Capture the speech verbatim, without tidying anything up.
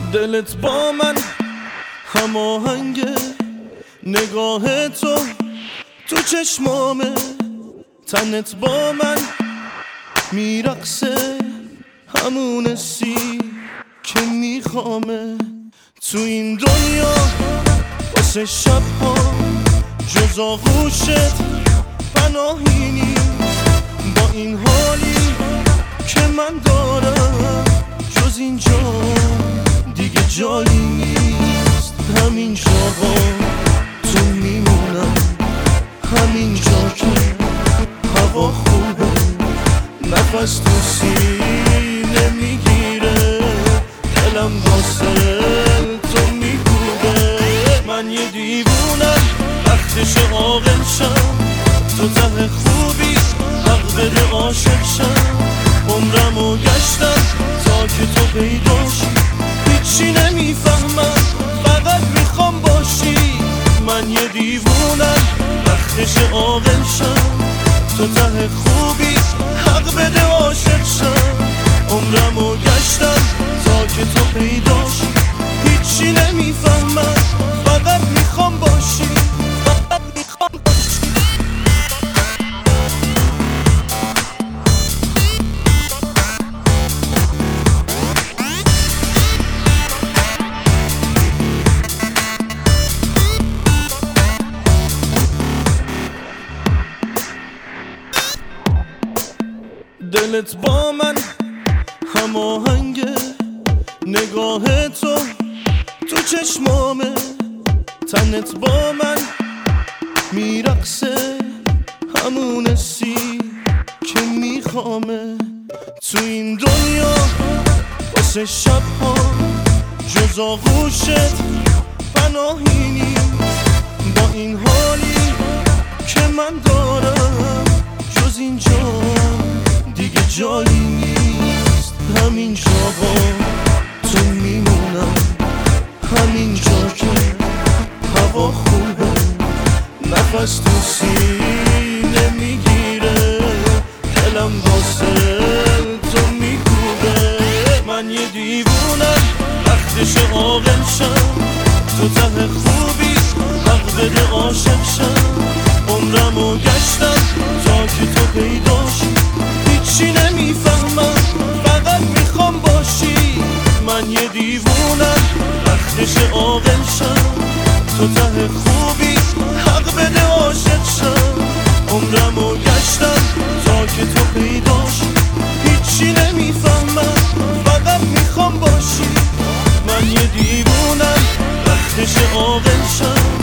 دلت با من هماهنگه، نگاه تو تو چشمامه، تنت با من میرقصه، همون سی که میخوامه. تو این دنیا واسه شبها جز آغوشت پناهی نیست، با این حالی که من دارم جز اینجا دیگه جایی نیست. همین جاها تو میمونم، همین جا که هوا خوبه، نفس تو سینه میگیره، دلم واسه تو میگوده. من یه دیوونم وقتش عاقل شم، تو ته خوبی حق بده عاشق شم. عمرمو گشتم تا که تو پیداش، هیچی نمیفهمم فقط میخوام باشی. من یه دیوونم وقتش عاقل شم، تو ته خوبی حق بده عاشق شم. عمرمو گشتم تا که تو پیداش، هیچی نمیفهمم فقط میخوام باشی، فقط میخوام باشی. دلت با من هماهنگه، نگاه تو تو چشمامه، تنت با من میرقصه، همون سی که میخوامه. تو این دنیا واسه شبها جز آغوشت پناهی نیست، با این حالی که من دارم جز اینجا دیگه جایی نیست. همین جاها تو میمونم، همین جا که هوا خوبه، نفس تو سینه میگیره، دلم واسه تو میگوده. من یه دیوونم وقتش عاقل شم، تو ته خوبی حق بده عاشق شم. عمرمو گشتم تا که تو پیداش، هیچی نمیفهمم فقط میخوام باشی. من یه دیوونم وقتش عاقل شم، تو ته خوبی حق بده عاشق شم. عمرمو گشتم تا که تو پیداش، هیچی نمیفهمم فقط میخوام باشی. من یه دیوونم وقتش عاقل شم،